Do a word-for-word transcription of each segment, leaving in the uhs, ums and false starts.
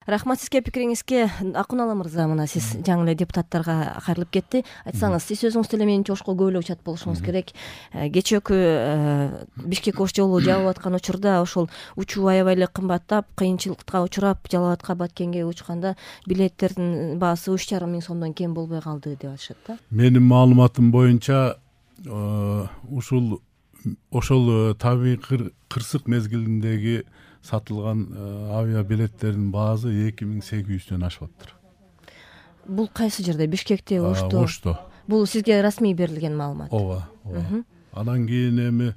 Рахмат сизге, пикириңизге. Акунала мырза, мына сиз жаңы эле депутаттарга кайрылып кетти. Айтсаңыз, сиз өзүңүз деле менин чогушко көп эле учат болушуңуз керек. Кечээкү Бишкек Ош жолу жабылып аткан учурда ошол учуу аябай эле кымбаттап, кыйынчылыкка учурап, Жалал абадка Баткенге учканда билеттердин баасы үч жарым миң сомдон кем болбой калды деп атышат да. Менин маалыматым боюнча ушул ошол табигый кырсык мезгилиндеги сатылган авиабилеттердин баасы эки миң сегиз жүздөн ашып атыптыр. Бул кайсы жерде? Бишкекте, Ошто? Ошто. Бул сизге расмий берилген маалымат. Ооба, ооба. Анан кийин эми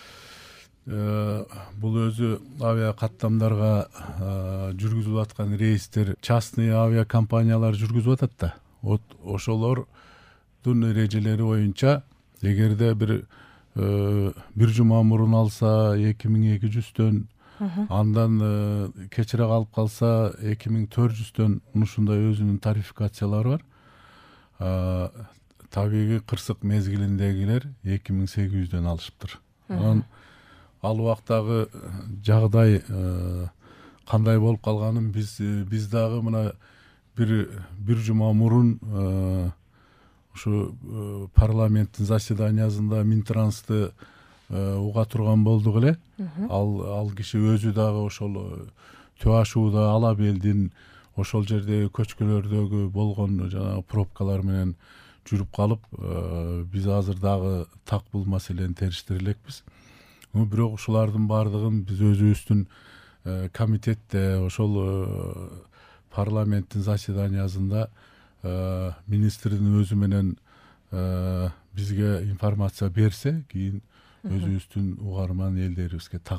бул өзү авиа каттамдарга жүргүзүлүп аткан рейстер частный авиакомпаниялар жүргүзүп атат да. Вот ошолордун эрежелери боюнча эгерде бир бир жума мурун алса эки миң эки жүздөн, андан кечире калып калса эки миң төрт жүздөн, ушундай өзүнүн тарификациялары бар. Табигый кырсык мезгилиндегилер эки миң сегиз жүздөн алышыптыр. Анан ал убактагы жагдай кандай болуп калганын биз биз дагы мына бир бир жума мурун ушу парламенттин заседаниясында Минтрансты уга турган болдук эле. Ал ал киши өзү дагы ошол Төө Ашууда Ала Белдин ошол жердеги көчкөлөрдөгү болгон жанагы пробкалар менен жүрүп калып, биз азыр дагы так бул маселени териштире элекпиз. Бирок ушулардын баардыгын биз өзүбүздүн комитетте ошол парламенттин заседаниясында министрдин өзү менен бизге информация берсе, кийин өзүбүздүн угарман элдерибизге так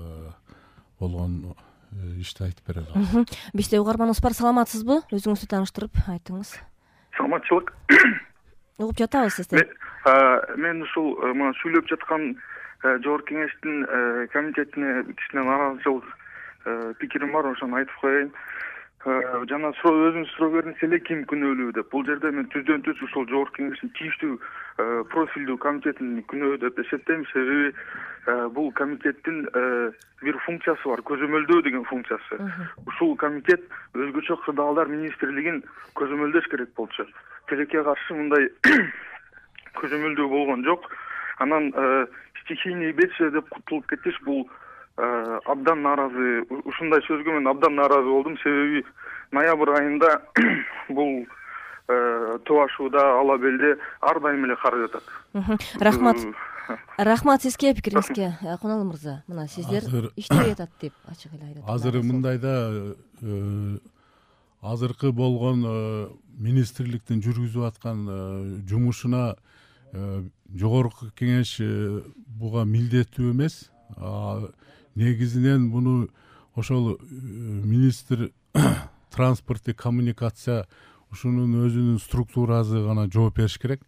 болгон ишти айтып бере алабыз. Бизде угарманыбыз бар, саламатсызбы? Өзүңүздү тааныштырып айтыңыз. Саламатчылык. Угуп жатабыз сизди. Мен ушул мына сүйлөп жаткан Жогорку Кеңештин комитетине кичине нааразычылык пикирим бар, ошону айтып коеюн. Жана өзүңүз суроо бердиңиз эле, ким күнөөлүү деп. Бул жерде мен түздөн түз ушул Жогорку Кеңештин тийиштүү профилдүү комитетин күнөө деп эсептейм. Себеби бул комитеттин бир функциясы бар, көзөмөлдөө деген функциясы. Ушул комитет өзгөчө кырдаалдар министрлигин көзөмөлдөш керек болчу. Тилекке каршы мындай көзөмөлдөө болгон жок. Анан стихийный бедствие деп кутулуп кетиш, бул абдан нааразы, ушундай сөзгө мен абдан нааразы болдум. Себеби ноябрь айында бул Төө Ашууда Ала Белде ар дайым эле кар жатат. Рахмат. Рахмат сизге, пикириңизге. Акунал мырза, мына сиздер иштебей жатат деп ачык эле айтат. Азыр мындайда азыркы болгон министрликтин жүргүзүп аткан жумушуна Жогорку Кеңеш буга милдеттүү эмес. Негизинен буну ошол министр транспорт и коммуникация ушунун өзүнүн структурасы гана жооп бериш керек.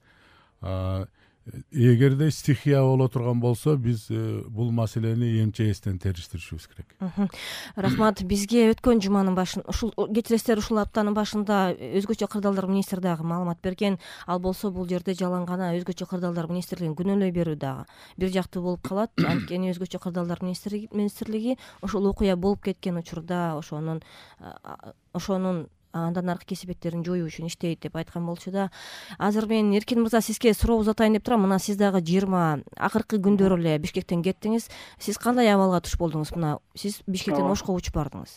Эгерде стихия боло турган болсо, биз бул маселени эмче эстен териштиришибиз керек. Рахмат. Бизге өткөн жуманын башында, ушул кетиресиздер, ушул аптанын башында өзгөчө кырдаалдар министри дагы маалымат берген. Ал болсо бул жерде жалаң гана өзгөчө кырдаалдар министрлигин күнөөлөй берүү дагы бир жактуу болуп калат. Анткени өзгөчө кырдаалдар министрлиги ошол окуя болуп кеткен учурда ошонун ошонун андан аркы кесепеттерин жоюу үчүн иштейт деп айткан болчу да. Азыр мен Эркин мырза сизге суроо узатайын деп турам. Мына сиз дагы жыйырма акыркы күндөрү эле Бишкектен кеттиңиз. Сиз кандай абалга туш болдуңуз? Мына сиз Бишкектен Ошко учуп бардыңыз.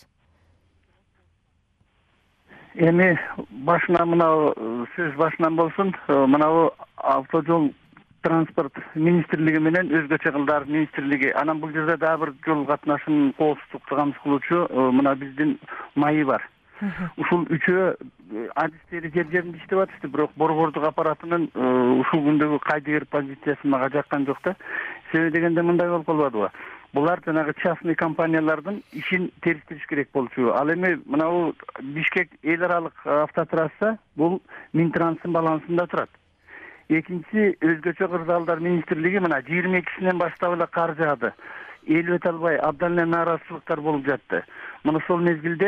Эми башынан мына сөз башынан болсун. Мына автожол транспорт министрлиги менен өзгөчө кылдар министрлиги, анан бул жерде дагы бир жол катнашын коопсуздукту камсыз кылуучу мына биздин майы бар. Ушул үчөө адистери жер жеринде иштеп атышты, бирок борбордук аппаратынын ушул күндөгү кайдыгер позициясы мага жаккан жок да. Себеби дегенде мындай болуп калбадыбы? Булар жанагы частный компаниялардын ишин териштириш керек болчу. Ал эми мынау Бишкек эл аралык автотрасса бул Минтранстын балансында турат. Экинчиси, өзгөчө кырдаалдар министрлиги мына жыйырма экисинен баштап эле кар жаады. Эл өтө албай абдан эле нааразычылыктар болуп жатты. Мына сол мезгилде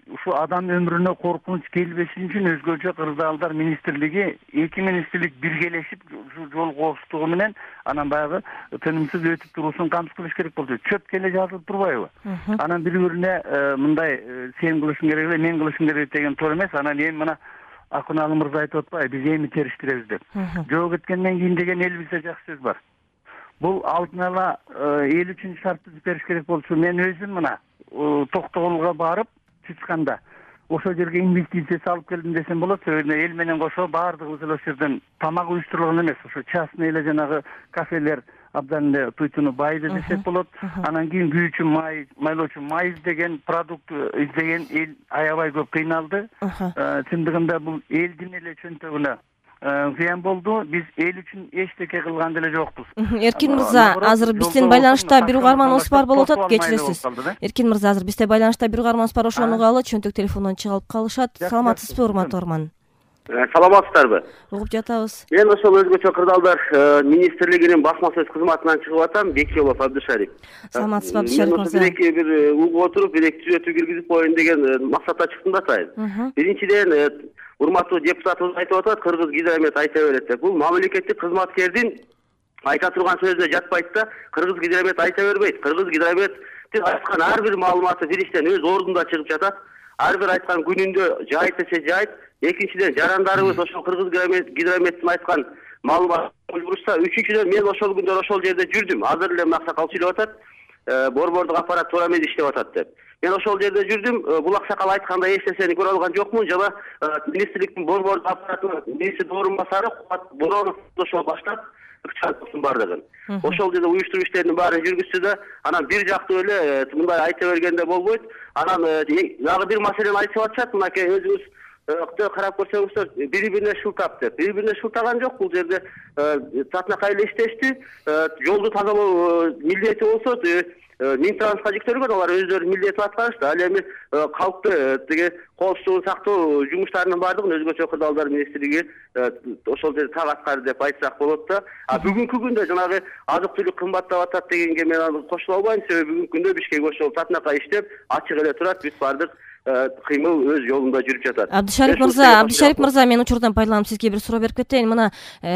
ушу адам өмүрүнө коркунуч келбешин үчүн өзгөчө кырдаалдар министрлиги эки министрлик биргелешип ушу жол коопсуздугу менен анан баягы тынымсыз өтүп туруусун камсыз кылыш керек болчу. Чөп келе жазылып турбайбы? Анан бири бирине мындай сен кылышың керек эле, мен кылышым керек деген туура эмес. Анан эми мына Акуналы мырза айтып атпайбы, биз эми териштиребиз деп. Жөө кеткенден кийин деген элибизде жакшы сөз бар. Бул алдын ала эл үчүн шарт түзүп бериш керек болчу. Мен өзүм мына Токтогулга барып чычканда ошол жерге инвестиция салып келдим десем болот. Себеби эл менен кошо баардыгыбыз эле ошол жерден тамак уюштурулган эмес. Ошо частный эле жанагы кафелер абдан эле туйтуну байды десек болот. Анан кийин күйүүчү май, майлоочу май издеген, продукт издеген эл аябай көп кыйналды. Чындыгында бул элдин эле чөнтөгүнө зыян болду. Биз эл үчүн эчтеке кылган деле жокпуз. Эркин мырза, азыр бизден байланышта бир угарманыбыз бар болуп атат, кечиресиз. Эркин мырза, азыр бизде байланышта бир угарманыбыз бар, ошону угалы, чөнтөк телефондон чыгып калышат. Саламатсызбы, урматтуу угарман? Саламатсыздарбы? Угуп жатабыз. Мен ошол өзгөчө кырдаалдар министрлигинин басма сөз кызматынан чыгып атам, Бекжолов Абдышарip. Саламатсызбы, Абдышарip мырза? Мен бир бир угуп отуруп, бир түзөтүү киргизип коеюн деген максатта чыктым да атайын. Биринчиден, урматтуу депутатыбыз айтып атат, Кыргыз Гидромет айта берет деп. Бул мамлекеттик кызматкердин айта турган сөзүнө жатпайт да, Кыргыз Гидромет айта бербейт. Кыргыз Гидрометтин айткан ар бир маалыматы бириштен өз ордунда чыгып жатат. Ар бир айткан күнүндө жайт десе жайт. Экинчиден, жарандарыбыз ошол Кыргыз Гидрометтин айткан маалымат бурушса, үчүнчүдөн, мен ошол күндөр ошол жерде жүрдүм. Азыр эле Аксакал сүйлөп атат, борбордук аппарат туура эмес иштеп атат деп. Мен ошол жерде жүрдүм. Бул Аксакал айткандай эч нерсени көрө алган жокмун. Жана министрликтин борбордук аппаратынын министр орун басары Кубат Боронов ошол баштап чыгыптын бардыгын. Ошол жерде уюштуруу иштеринин баарын жүргүздү да, анан бир жактуу эле мындай айта бергенде болбойт. Анан дагы бир маселени айтып атышат. Мынакей өзүңүз карап көрсөңүздөр, бири-бирине шылтап деп. Бири-бирине шылтаган жок. Бул жерде татынакай эле иштешти. Жолду тазалоо милдети болсо Минтрансқа жүктөлгөн, алар өздөрүнүн милдетин аткарышты. Ал эми калкты тиги коопсуздугун сактоо жумуштарынын баардыгын өзгөчө кырдаалдар министрлиги ошол жерде так аткарды деп айтсак болот да. А бүгүнкү күндө жанагы азык-түлүк кымбаттап атат дегенге мен аны кошула албайм. Себеби бүгүнкү күндө Бишкек ошол татынакай иштеп, ачык эле турат. Бүт баардык кыймыл өз жолунда жүрүп жатат. Абдышарip мырза, Абдышарip мырза, мен учурдан пайдаланып сизге бир суроо берип кетейин. Мына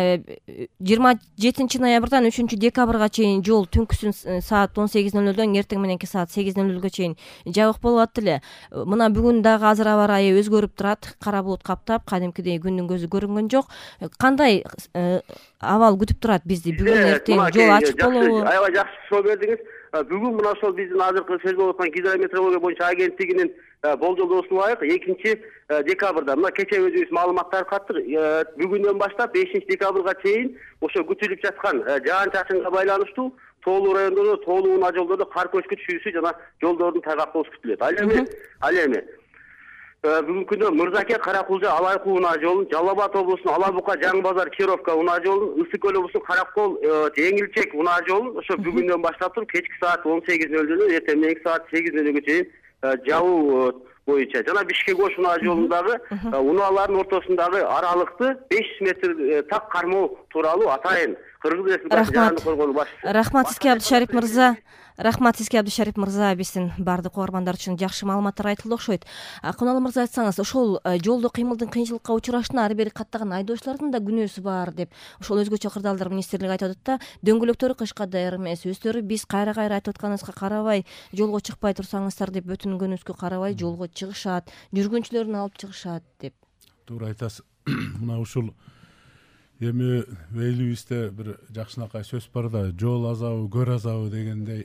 жыйырма жетинчи ноябрдан үчүнчү декабрга чейин жол түнкүсүн саат он сегиз ноль нолдон эртең мененки саат сегиз ноль нолго чейин жабык болуп атты эле. Мына бүгүн дагы азыр аба ырайы өзгөрүп турат. Кара булут каптап, кадимкидей күндүн көзү көрүнгөн жок. Кандай абал күтүп турат бизди? Бүгүн эртең жол ачык болобу? Аябай жакшы суроо бердиңиз. Бүгүн мына ошол биздин азыркы сөз болуп аткан гидрометеорология боюнча агенттигинин болжолдоосуна ылайык экинчи декабрда мына кечээ өзүбүз маалымат таркаттык. Бүгүндөн баштап бешинчи декабрга чейин ошо күтүлүп жаткан жаан-чачынга байланыштуу тоолуу райондордо, тоолуу унаа жолдордо кар көчкү жана жолдордун тайгак болушу күтүлөт. Ал эми, ал эми бүгүнкү күндө Мырзаке, Каракулжа, Алайкуу унаа жолун, Жалал Абад облусунун Ала Бука, Жаңы Базар, Кировка унаа жолун, Ысык Көл облусунун Каракол, Эңилчек унаа жолун ошо бүгүндөн баштап туруп кечки саат он сегиз ноль нолдон эртең мененки саат сегиз ноль нолго чейин жабуу боюнча жана Бишкек Ош унаа жолундагы унаалардын ортосундагы аралыкты беш жүз метр так кармоо тууралуу атайын Кыргыз Республикасы жарандык коргоонун башчысы. Рахмат сизге, Абдышарip мырза. Рахмат сизге, Абдышарip мырза. Биздин баардык угармандар үчүн жакшы маалыматтар айтылды окшойт. Акуналы мырза, айтсаңыз, ошол жолдо кыймылдын кыйынчылыкка учурашына ар бери каттаган айдоочулардын да күнөөсү бар деп ошол өзгөчө кырдаалдар министрлиги айтып атат да, дөңгөлөктөрү кышка даяр эмес, өздөрү биз кайра-кайра айтып атканыбызга карабай, жолго чыкпай турсаңыздар деп өтүнгөнүбүзгө карабай жолго чыгышат, жүргүнчүлөрүн алып чыгышат деп. Туура айтасыз. Мына ушул эми элибизде бир жакшынакай сөз бар да, жол азабы, көр азабы дегендей.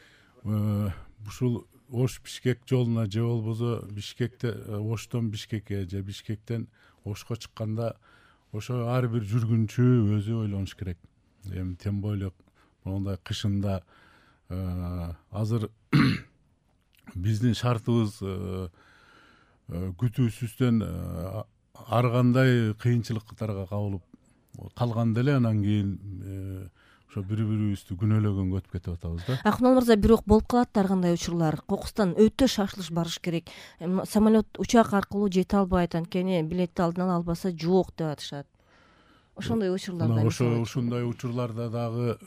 Ушул Ош Бишкек жолуна же болбосо Бишкекте Оштон Бишкекке же Бишкектен Ошко чыкканда ошо ар бир жүргүнчү өзү ойлонуш керек. Эми тем более мондай кышында азыр биздин шартыбыз күтүүсүздөн ар кандай кыйынчылыктарга кабылып калганда эле анан кийин ошо бири-бирибизди күнөөлөгөнгө өтүп кетип атабыз да. Акунал мырза, бирок болуп калат ар кандай учурлар. Кокустан өтө шашылыш барыш керек. Самолет, учак аркылуу жете албайт, анткени билетти алдын ала албаса жок деп атышат. Ошондой учурларда. Ошо ушундай учурларда дагы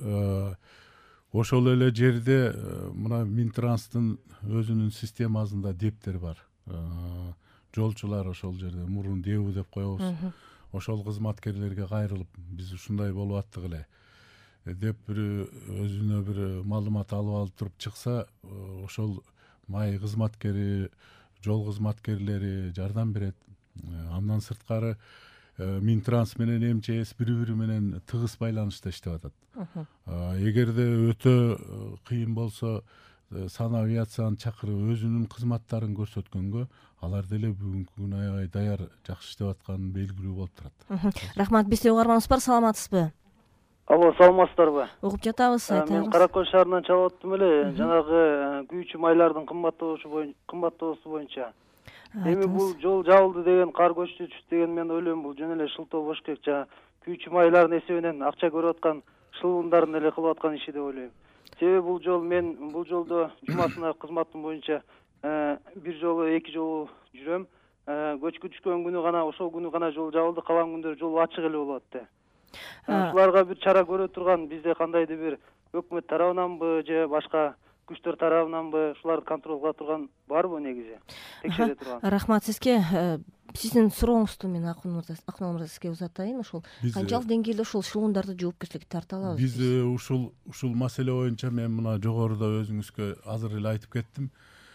ошол эле жерде мына Минтранстын өзүнүн системасында дептер бар. жолчулар ошол жерде мурун дебу деп коебуз. Ошол кызматкерлерге кайрылып биз ушундай болуп аттык эле деп бир өзүнө бир маалымат алып алып туруп чыкса, ошол май кызматкери, жол кызматкерлери жардам берет. Андан сырткары Минтранс менен эм че эс бири-бири менен тыгыз байланышта иштеп атат. Эгерде өтө кыйын болсо санавиацияны чакырып өзүнүн кызматтарын көрсөткөнгө алар деле бүгүнкү күнү аябай даяр, жакшы иштеп атканын белгилүү болуп турат. Рахмат. Бизде угарманыбыз бар, саламатсызбы? Алло, саламатсыздарбы? Угуп жатабыз, айтыңыз. Мен Кара Көл шаарынан чалып аттым эле, жанагы күйүүчү майлардын кымбаттоосу боюнча, кымбаттоосу боюнча. Эми бул жол жабылды деген, кар көчтү түштү деген, мен ойлойм бул жөн эле шылтоо болуш керек. Жана күйүүчү майлардын эсебинен акча көрүп аткан шылымдардын эле кылып аткан иши деп ойлойм. Себеби бул жол, мен бул жолдо жумасына кызматым боюнча бир жолу, эки жолу жүрөм. Көчкү түшкөн күнү гана, ошол күнү гана жол жабылды, калган күндөр жол ачык эле болот да. Ушуларга бир чара көрө турган бизде кандайдыр бир өкмөт тарабынанбы же башка күчтөр тарабынанбы ушуларды контроль кыла турган барбы негизи? Текшере турган. Рахмат сизге. Сиздин сурооңузду мен Акмыл мырза, Акмыл мырза сизге узатайын. Ошол канчалык деңгээлде ошол шылымдарды жоопкерчиликке тарта алабыз? Биз ушул ушул маселе боюнча мен мына жогоруда өзүңүзгө азыр эле айтып кеттим.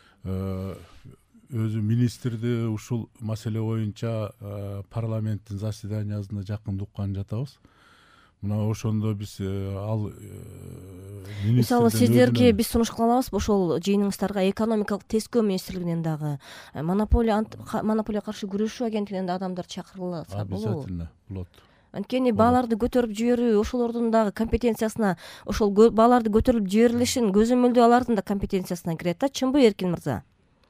Өзү министрди ушул маселе боюнча парламенттин заседаниясында жакында уккан жатабыз. Мына ошондо биз ал мисалы сиздерге биз сунуш кылабыз, ошол жыйыныңыздарга экономикалык тескөө министрлигинен дагы, монополия монополия каршы күрөшүү агенттигинен да адамдар чакырылса болобу? Обязательно болот. Анткени бааларды көтөрүп жиберүү ошолордун дагы компетенциясына, ошол бааларды көтөрүлүп жиберилишин көзөмөлдөө алардын да компетенциясына кирет да, чынбы Эркин мырза?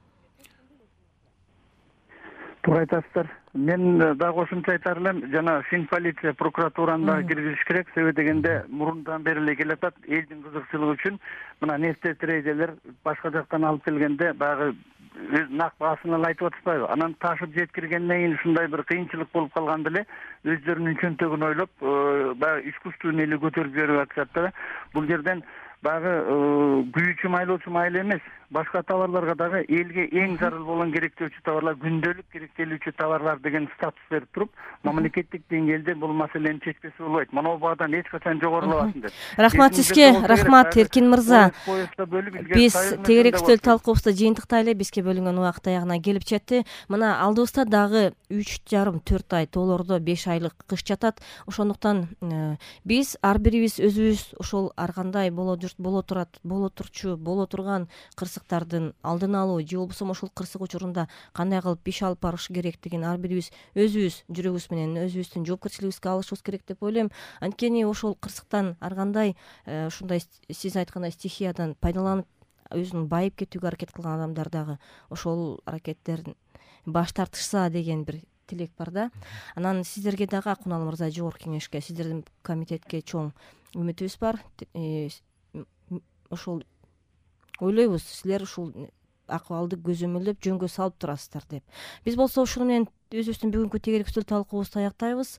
Туура айтасыздар. Мен дагы кошумча айтар элем, жана Фин полиция, прокуратураны дагы киргизиш керек. Себеби дегенде мурундан бери эле келатат, элдин кызыкчылыгы үчүн мына нефть трейдерлер башка жактан алып келгенде багы өз нак баасын эле айтып атышпайбы? Анан ташып жеткиргенден кийин ушундай бир кыйынчылык болуп калганда эле өздөрүнүн чөнтөгүн ойлоп, баягы искусственный эле көтөрүп жиберип атышат да. Бул жерден багы күйүүчү майлоочу майлы эмес, башка товарларга дагы элге эң зарыл болгон керектөөчү товарлар, күндөлүк керектелүүчү товарлар деген статус берип туруп, мамлекеттик деңгээлде бул маселени чечпесе болбойт. Мына баадан эч качан жогорулабасын деп. Рахмат сизге, рахмат Эркин мырза. Биз тегерек үстөл талкуубузду жыйынтыктай эле, бизге бөлүнгөн убакыт аягына келип жетти. Мына алдыбызда дагы үч жарым төрт ай, тоолордо беш айлык кыш жатат. Ошондуктан биз ар бирибиз өзүбүз ошол ар кандай боло боло турат, боло турчу, боло турган кырсыктардын алдын алуу же болбосо ошол кырсык учурунда кандай кылып иш алып барыш керектигин ар бирибиз өзүбүз жүрөгүбүз менен өзүбүздүн жоопкерчилигибизге алышыбыз керек деп ойлойм. Анткени ошол кырсыктан ар кандай ушундай сиз айткандай стихиядан пайдаланып өзүн байып кетүүгө аракет кылган адамдар дагы ошол аракеттерин баш тартышса деген бир тилек бар да. Анан сиздерге дагы Акмыл мырза, жогорку кеңешке, сиздердин комитетке чоң үмүтүбүз бар. Ошол ойлойбуз, силер ушул акыбалды көзөмөлдөп жөнгө салып турасыздар деп. Биз болсо ушуну менен өзүбүздүн бүгүнкү тегерек үстөл талкуубузду аяктайбыз.